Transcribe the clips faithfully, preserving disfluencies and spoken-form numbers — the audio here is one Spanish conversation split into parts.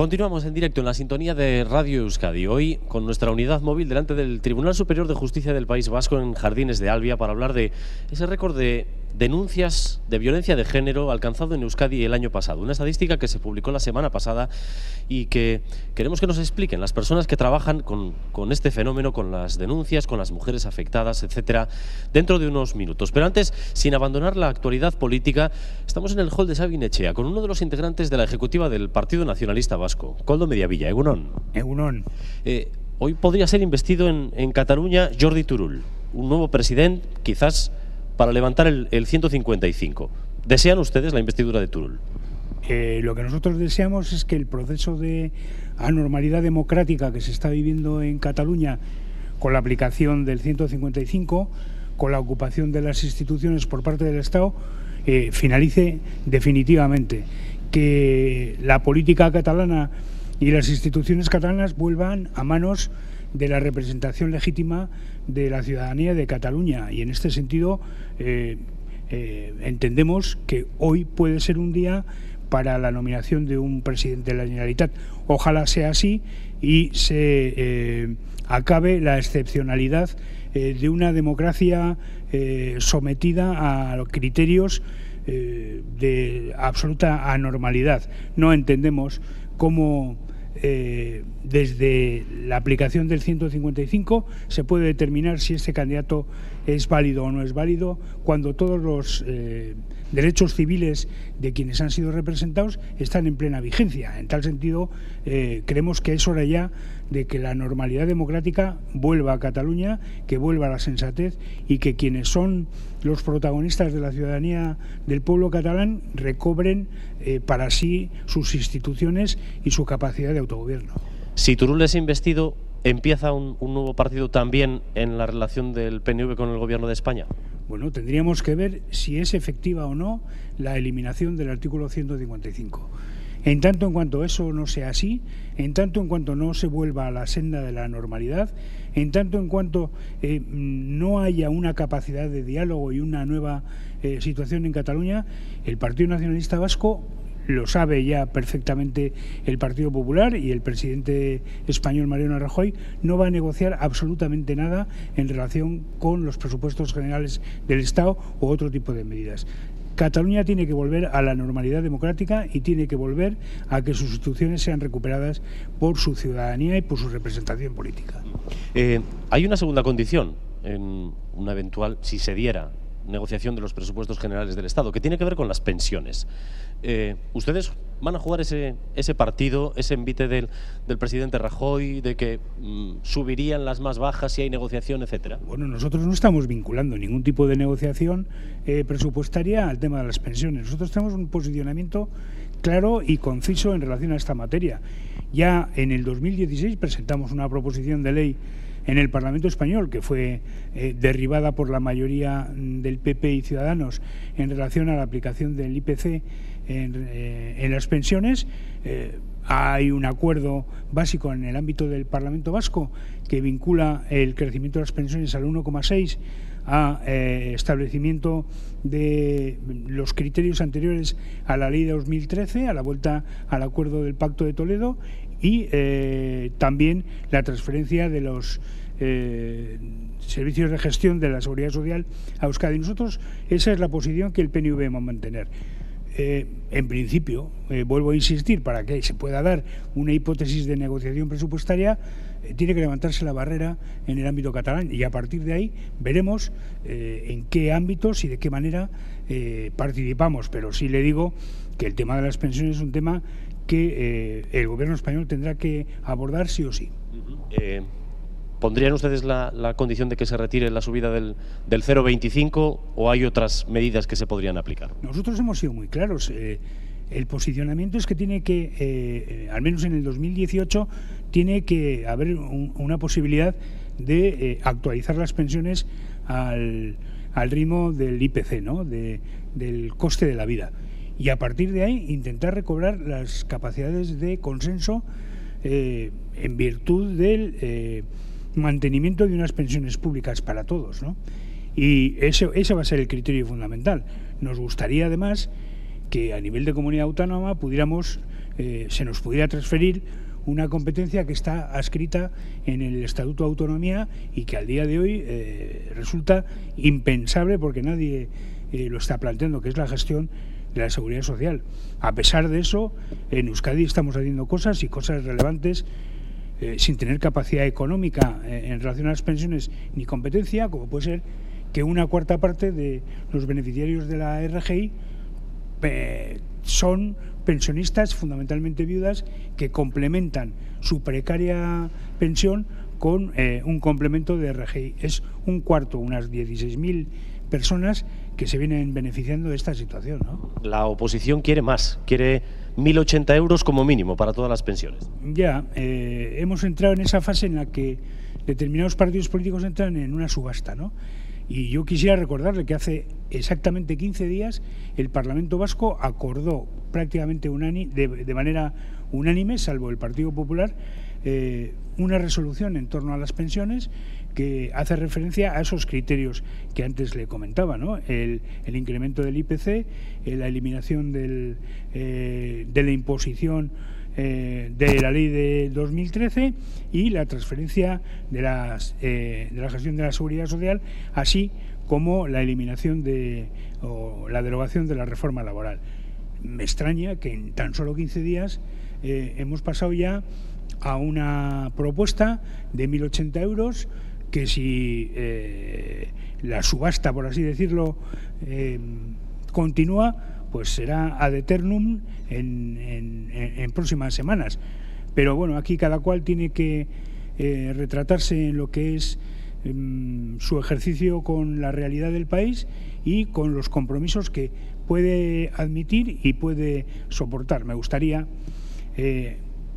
Continuamos en directo en la sintonía de Radio Euskadi, hoy con nuestra unidad móvil delante del Tribunal Superior de Justicia del País Vasco en Jardines de Albia para hablar de ese récord de denuncias de violencia de género alcanzado en Euskadi el año pasado. Una estadística que se publicó la semana pasada y que queremos que nos expliquen las personas que trabajan con, con este fenómeno, con las denuncias, con las mujeres afectadas, etcétera, dentro de unos minutos. Pero antes, sin abandonar la actualidad política, estamos en el hall de Sabin Etxea con uno de los integrantes de la ejecutiva del Partido Nacionalista Vasco, Koldo Mediavilla. Egunon. Egunon. Eh, hoy podría ser investido en, en Cataluña Jordi Turull, un nuevo presidente, quizás para levantar el, el ciento cincuenta y cinco. ¿Desean ustedes la investidura de Turull? Eh, lo que nosotros deseamos es que el proceso de anormalidad democrática que se está viviendo en Cataluña con la aplicación del ciento cincuenta y cinco, con la ocupación de las instituciones por parte del Estado, eh, finalice definitivamente. Que la política catalana y las instituciones catalanas vuelvan a manos de la representación legítima de la ciudadanía de Cataluña. Y en este sentido eh, eh, entendemos que hoy puede ser un día para la nominación de un presidente de la Generalitat. Ojalá sea así y se eh, acabe la excepcionalidad eh, de una democracia eh, sometida a los criterios eh, de absoluta anormalidad. No entendemos cómo Eh, desde la aplicación del ciento cincuenta y cinco se puede determinar si este candidato es válido o no es válido, cuando todos los eh, derechos civiles de quienes han sido representados están en plena vigencia. En tal sentido, eh, creemos que es hora ya de que la normalidad democrática vuelva a Cataluña, que vuelva a la sensatez y que quienes son los protagonistas de la ciudadanía del pueblo catalán recobren eh, para sí sus instituciones y su capacidad de autogobierno. Si Turull es investido, ¿empieza un, un nuevo partido también en la relación del P N V con el Gobierno de España? Bueno, tendríamos que ver si es efectiva o no la eliminación del artículo ciento cincuenta y cinco. En tanto en cuanto eso no sea así, en tanto en cuanto no se vuelva a la senda de la normalidad, en tanto en cuanto eh, no haya una capacidad de diálogo y una nueva eh, situación en Cataluña, el Partido Nacionalista Vasco, lo sabe ya perfectamente el Partido Popular y el presidente español Mariano Rajoy, no va a negociar absolutamente nada en relación con los presupuestos generales del Estado u otro tipo de medidas. Cataluña tiene que volver a la normalidad democrática y tiene que volver a que sus instituciones sean recuperadas por su ciudadanía y por su representación política. Eh, hay una segunda condición en una eventual, si se diera, negociación de los presupuestos generales del Estado, que tiene que ver con las pensiones. Eh, ¿Ustedes van a jugar ese, ese partido, ese envite del, del presidente Rajoy, de que mm, subirían las más bajas si hay negociación, etcétera? Bueno, nosotros no estamos vinculando ningún tipo de negociación eh, presupuestaria al tema de las pensiones. Nosotros tenemos un posicionamiento claro y conciso en relación a esta materia. Ya en el dos mil dieciséis presentamos una proposición de ley en el Parlamento español, que fue eh, derribada por la mayoría del P P y Ciudadanos en relación a la aplicación del I P C en, eh, en las pensiones. Eh, hay un acuerdo básico en el ámbito del Parlamento Vasco que vincula el crecimiento de las pensiones al uno coma seis a eh, establecimiento de los criterios anteriores a la ley de dos mil trece, a la vuelta al acuerdo del Pacto de Toledo, y eh, también la transferencia de los eh, servicios de gestión de la Seguridad Social a Euskadi. Nosotros, esa es la posición que el P N V va a mantener. Eh, en principio, eh, vuelvo a insistir, para que se pueda dar una hipótesis de negociación presupuestaria, eh, tiene que levantarse la barrera en el ámbito catalán y a partir de ahí veremos eh, en qué ámbitos y de qué manera eh, participamos. Pero sí le digo que el tema de las pensiones es un tema que eh, el gobierno español tendrá que abordar sí o sí. Eh, ¿Pondrían ustedes la, la condición de que se retire la subida del, del cero coma veinticinco o hay otras medidas que se podrían aplicar? Nosotros hemos sido muy claros. Eh, el posicionamiento es que tiene que, eh, al menos en el dos mil dieciocho, tiene que haber un, una posibilidad de eh, actualizar las pensiones al, al ritmo del I P C, ¿no? de, del coste de la vida. Y a partir de ahí intentar recobrar las capacidades de consenso eh, en virtud del eh, mantenimiento de unas pensiones públicas para todos, ¿no? Y ese, ese va a ser el criterio fundamental. Nos gustaría además que a nivel de comunidad autónoma pudiéramos eh, se nos pudiera transferir una competencia que está adscrita en el Estatuto de Autonomía y que al día de hoy eh, resulta impensable porque nadie eh, lo está planteando, que es la gestión de la seguridad social. A pesar de eso, en Euskadi estamos haciendo cosas y cosas relevantes eh, sin tener capacidad económica eh, en relación a las pensiones ni competencia, como puede ser que una cuarta parte de los beneficiarios de la R G I eh, son pensionistas, fundamentalmente viudas, que complementan su precaria pensión con eh, un complemento de R G I. Es un cuarto, unas dieciséis mil personas que se vienen beneficiando de esta situación, ¿no? La oposición quiere más, quiere mil ochenta euros como mínimo para todas las pensiones. Ya, eh, hemos entrado en esa fase en la que determinados partidos políticos entran en una subasta, ¿no? Y yo quisiera recordarle que hace exactamente quince días el Parlamento Vasco acordó prácticamente unánime, de, de manera unánime, salvo el Partido Popular, eh, una resolución en torno a las pensiones que hace referencia a esos criterios que antes le comentaba, ¿no? El, el incremento del I P C, eh, la eliminación del, eh, de la imposición eh, de la ley de dos mil trece y la transferencia de, las, eh, de la gestión de la seguridad social, así como la eliminación de o la derogación de la reforma laboral. Me extraña que en tan solo quince días eh, hemos pasado ya a una propuesta de mil ochenta euros que si eh, la subasta, por así decirlo, eh, continúa, pues será ad eternum en, en, en próximas semanas. Pero bueno, aquí cada cual tiene que eh, retratarse en lo que es eh, su ejercicio con la realidad del país y con los compromisos que puede admitir y puede soportar. Me gustaría, eh,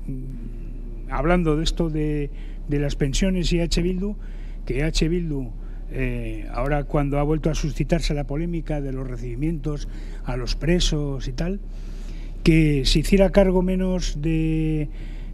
hablando de esto de, de las pensiones y H. Bildu, que H. Bildu, eh, ahora cuando ha vuelto a suscitarse la polémica de los recibimientos a los presos y tal, que se hiciera cargo menos de,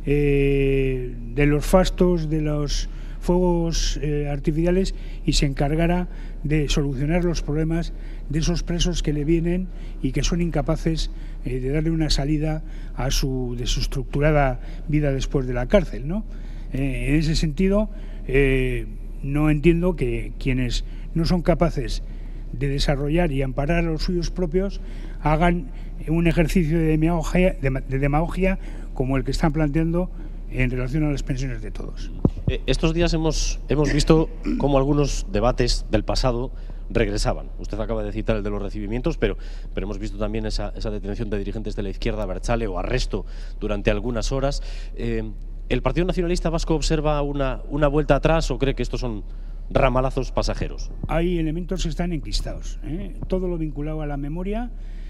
eh, de los fastos, de los fuegos eh, artificiales y se encargara de solucionar los problemas de esos presos que le vienen y que son incapaces eh, de darle una salida a su desestructurada vida después de la cárcel, ¿no? Eh, en ese sentido, eh, no entiendo que quienes no son capaces de desarrollar y amparar a los suyos propios hagan un ejercicio de demagogia, de demagogia como el que están planteando en relación a las pensiones de todos. Estos días hemos, hemos visto cómo algunos debates del pasado regresaban. Usted acaba de citar el de los recibimientos, pero, pero hemos visto también esa, esa detención de dirigentes de la izquierda abertzale o arresto durante algunas horas. Eh, ¿El Partido Nacionalista Vasco observa una, una vuelta atrás o cree que estos son ramalazos pasajeros? Hay elementos que están enquistados, ¿eh? Todo lo vinculado a la memoria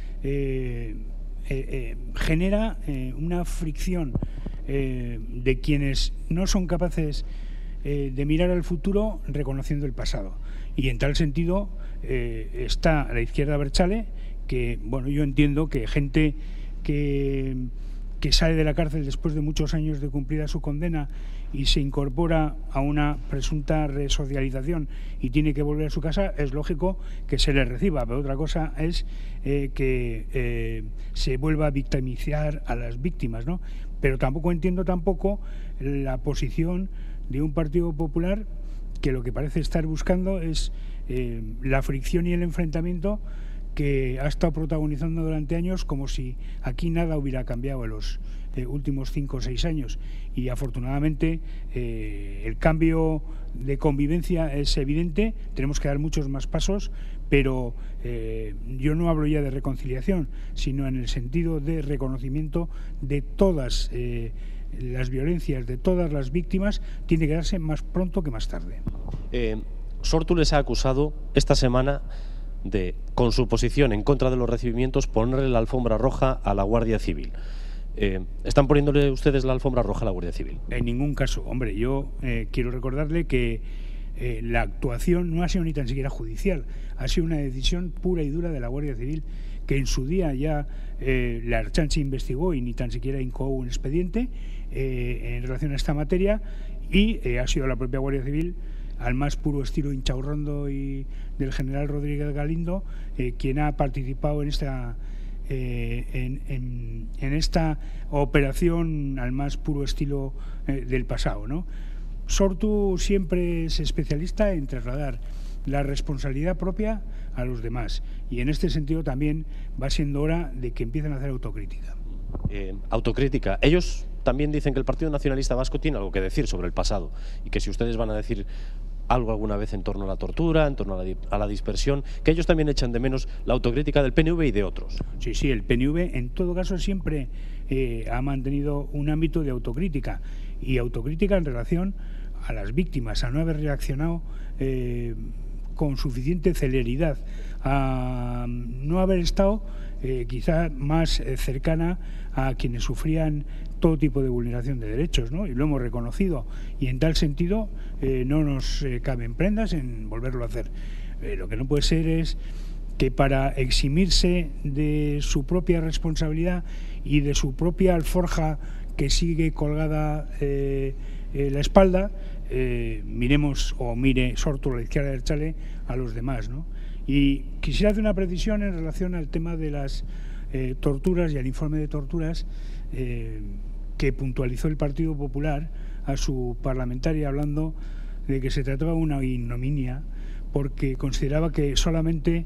eh, eh, eh, genera eh, una fricción eh, de quienes no son capaces eh, de mirar al futuro reconociendo el pasado. Y en tal sentido eh, está la izquierda abertzale, que bueno, yo entiendo que gente que, que sale de la cárcel después de muchos años de cumplida su condena y se incorpora a una presunta resocialización y tiene que volver a su casa, es lógico que se le reciba, pero otra cosa es eh, que eh, se vuelva a victimizar a las víctimas, ¿no? Pero tampoco entiendo tampoco la posición de un Partido Popular que lo que parece estar buscando es eh, la fricción y el enfrentamiento que ha estado protagonizando durante años, como si aquí nada hubiera cambiado en los eh, últimos cinco o seis años. Y afortunadamente eh, el cambio de convivencia es evidente, tenemos que dar muchos más pasos, pero eh, yo no hablo ya de reconciliación, sino en el sentido de reconocimiento de todas eh, las violencias, de todas las víctimas, tiene que darse más pronto que más tarde. Eh, Sortu les ha acusado esta semana de, con su posición en contra de los recibimientos, ponerle la alfombra roja a la Guardia Civil. Eh, ¿Están poniéndole ustedes la alfombra roja a la Guardia Civil? En ningún caso. Hombre, yo eh, quiero recordarle que eh, la actuación no ha sido ni tan siquiera judicial, ha sido una decisión pura y dura de la Guardia Civil, que en su día ya eh, la Ertzaintza investigó y ni tan siquiera incoó un expediente eh, en relación a esta materia, y eh, ha sido la propia Guardia Civil, al más puro estilo Inchaurrondo y del general Rodríguez Galindo, eh, quien ha participado en esta eh, en, en, en esta operación al más puro estilo eh, del pasado, ¿no? Sortu siempre es especialista en trasladar la responsabilidad propia a los demás, y en este sentido también va siendo hora de que empiecen a hacer autocrítica. Eh, autocrítica. Ellos también dicen que el Partido Nacionalista Vasco tiene algo que decir sobre el pasado, y que si ustedes van a decir algo alguna vez en torno a la tortura, en torno a la, a la dispersión, que ellos también echan de menos la autocrítica del P N V y de otros. Sí, sí, el P N V en todo caso siempre eh, ha mantenido un ámbito de autocrítica, y autocrítica en relación a las víctimas, a no haber reaccionado eh, con suficiente celeridad, a no haber estado eh, quizá más eh, cercana a quienes sufrían todo tipo de vulneración de derechos, ¿no? Y lo hemos reconocido, y en tal sentido eh, no nos eh, caben prendas en volverlo a hacer. Eh, lo que no puede ser es que para eximirse de su propia responsabilidad y de su propia alforja que sigue colgada eh, en la espalda, eh, miremos o mire Sortu a la izquierda del chale a los demás, ¿no? Y quisiera hacer una precisión en relación al tema de las eh, torturas y al informe de torturas eh, que puntualizó el Partido Popular a su parlamentaria, hablando de que se trataba de una ignominia, porque consideraba que solamente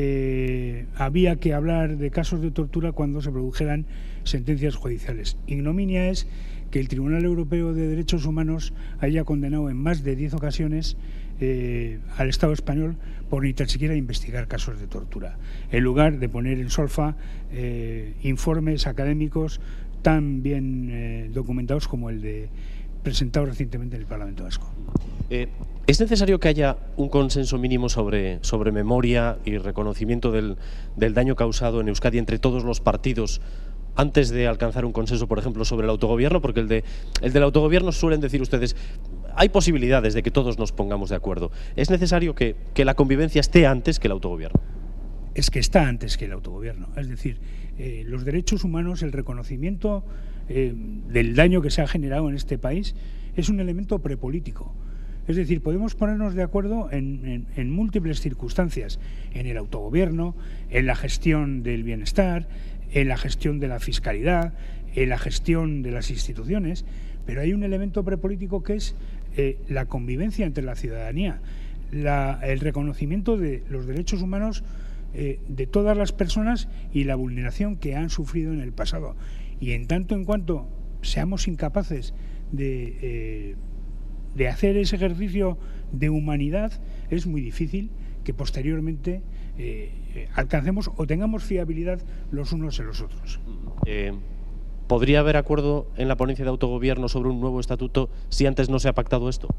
eh, había que hablar de casos de tortura cuando se produjeran sentencias judiciales. Ignominia es que el Tribunal Europeo de Derechos Humanos haya condenado en más de diez ocasiones eh, al Estado español por ni tan siquiera investigar casos de tortura, en lugar de poner en solfa eh, informes académicos tan bien eh, documentados como el de presentado recientemente en el Parlamento Vasco. Eh, ¿Es necesario que haya un consenso mínimo sobre, sobre memoria y reconocimiento del, del daño causado en Euskadi entre todos los partidos antes de alcanzar un consenso, por ejemplo, sobre el autogobierno? Porque el, de, el del autogobierno suelen decir ustedes, hay posibilidades de que todos nos pongamos de acuerdo. ¿Es necesario que, que la convivencia esté antes que el autogobierno? Es que está antes que el autogobierno. Es decir, eh, los derechos humanos, el reconocimiento eh, del daño que se ha generado en este país es un elemento prepolítico. Es decir, podemos ponernos de acuerdo en, en, en múltiples circunstancias, en el autogobierno, en la gestión del bienestar, en la gestión de la fiscalidad, en la gestión de las instituciones, pero hay un elemento prepolítico que es eh, la convivencia entre la ciudadanía, la, el reconocimiento de los derechos humanos eh, de todas las personas y la vulneración que han sufrido en el pasado. Y en tanto en cuanto seamos incapaces de... Eh, de hacer ese ejercicio de humanidad, es muy difícil que posteriormente eh, alcancemos o tengamos fiabilidad los unos en los otros. Eh, ¿Podría haber acuerdo en la ponencia de autogobierno sobre un nuevo estatuto si antes no se ha pactado esto?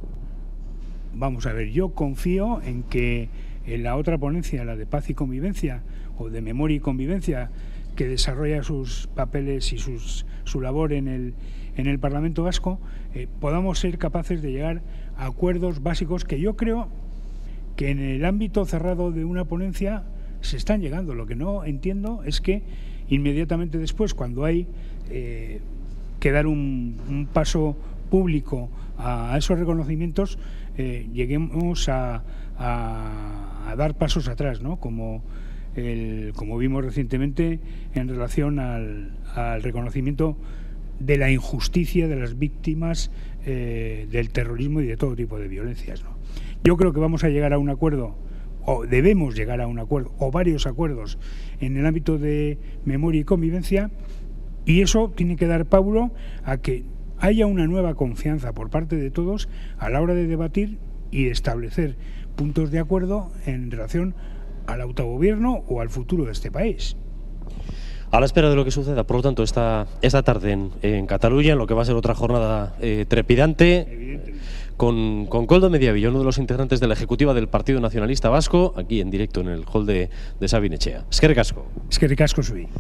Vamos a ver, yo confío en que en la otra ponencia, la de paz y convivencia, o de memoria y convivencia, que desarrolla sus papeles y sus, su labor en el, en el Parlamento Vasco, eh, podamos ser capaces de llegar a acuerdos básicos que yo creo que en el ámbito cerrado de una ponencia se están llegando. Lo que no entiendo es que inmediatamente después, cuando hay eh, que dar un, un paso público a, a esos reconocimientos, eh, lleguemos a, a, a dar pasos atrás, ¿no? Como El, como vimos recientemente en relación al, al reconocimiento de la injusticia de las víctimas eh, del terrorismo y de todo tipo de violencias, ¿no? Yo creo que vamos a llegar a un acuerdo, o debemos llegar a un acuerdo, o varios acuerdos en el ámbito de memoria y convivencia, y eso tiene que dar paulo a que haya una nueva confianza por parte de todos a la hora de debatir y de establecer puntos de acuerdo en relación al autogobierno o al futuro de este país. A la espera de lo que suceda, por lo tanto, esta, esta tarde en, en Cataluña, en lo que va a ser otra jornada eh, trepidante, con, con Koldo Mediavilla, uno de los integrantes de la ejecutiva del Partido Nacionalista Vasco, aquí en directo en el hall de, de Sabin Etxea. Eskerrik asko. Eskerrik asko zuri.